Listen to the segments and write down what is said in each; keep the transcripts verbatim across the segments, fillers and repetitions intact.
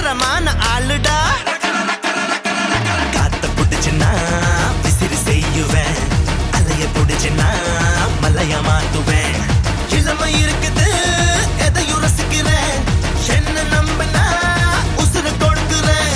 தரமான ஆளுடா. காத்த புடிச்சுன்னா விசிறி செய்யுவேன், அலைய புடிச்சுன்னா மலைய மாத்துவேன். இளமை இருக்குது எதையும் ரசிக்கிறேன், என்ன நம்பினா உசுர கொடுக்குறேன்.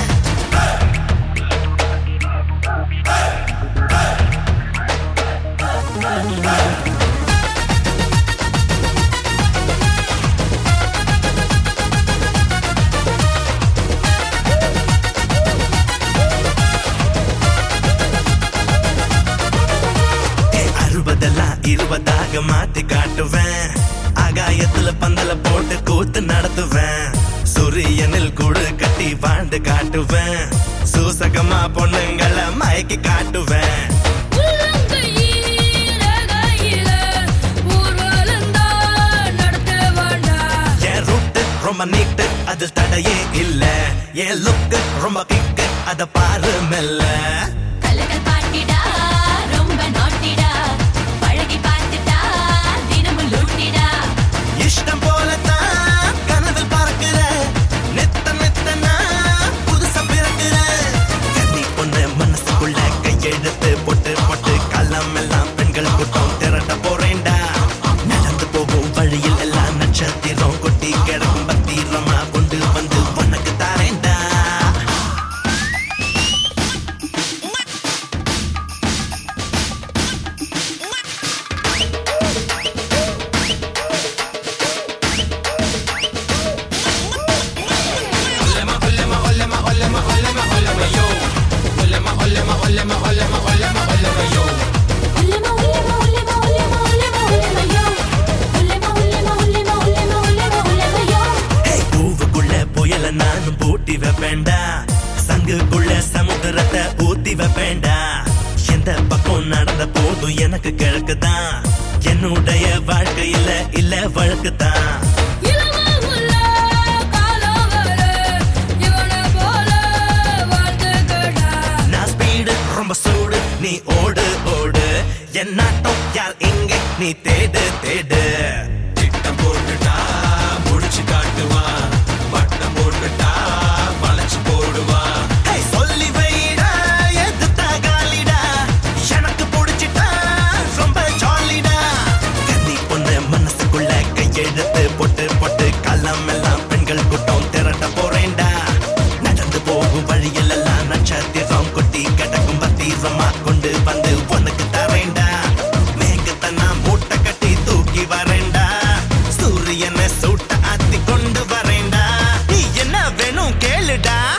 அறுபதெல்லாம் இருபதாக மாத்தி காட்டுவேன், ஆகாயத்துல பந்தல போட்டு கூத்து நடத்துவேன். சூரியனில் கூடு கட்டி வாழ்ந்து காட்டுவேன், சூசகமா பொண்ணுங்களை மயக்கி காட்டுவேன். என் ரூட்டு ரொம்ப நீட்டு அதில் தடையே இல்ல, என் லுக்கு ரொம்ப கிக்கு அத பாரு மெல்ல. இஷ்டம் போலத்தான் கனவில் பார்க்கிற, நித்த நித்தனா புதுசா பிறக்கிற. கன்னி பொண்ணு மனசுக்குள்ள கையெழுத்து போட்டு போட்டு காலம் எல்லாம் பெண்கள் கூட்டம் திரட்ட போறேன்டா. நடந்து போகும் வழியில் எல்லாம் நட்சத்திரம் கொட்டி கிடக்கும், பத்திரமா கொண்டு வந்து உனக்கு தாரேன்டா. நானும் பூட்டி வைப்பேண்டா, சங்குக்குள்ள சமுத்திரத்தை ஊத்தி வைப்பேண்டா. எந்த பக்கம் நடந்த போதும் எனக்கு கிழக்குதான், என்னுடைய வாழ்க்கையில இல்ல வழக்குதான். நான் ஸ்பீடு ரொம்ப சூடு, நீ ஓடு ஓடு, என் நாட்டம் யார் இங்க நீ தேடு தேடு. திட்டம் போட்டுட்டா முடிச்சு காட்டுவா, வட்டம் போட்டுட்டா வளைச்சு போடுவா. சொல்லி வைடா எதுத்தா காலிடா, எனக்கு பிடிச்சிட்டா ரொம்ப ஜாலிடா. கன்னி பொண்ணு மனசுக்குள்ள கையெழுத்து போட்டு போட்டு காலம் எல்லாம் பெண்கள் கூட்டம் திரட்ட போறேன்டா. நடந்து போகும் வழியில் எல்லாம் நட்சத்திரம் கொட்டி கிடக்கும், பத்திரமா கொண்டு வந்து உனக்கு தரேன்டா. மேகத்தை நான் மூட்டை கட்டி தூக்கி வரேன்டா, சூரியனை சூட்ட ஆத்தி கொண்டு வரேன்டா. நீ என்ன வேணும் கேளுடா.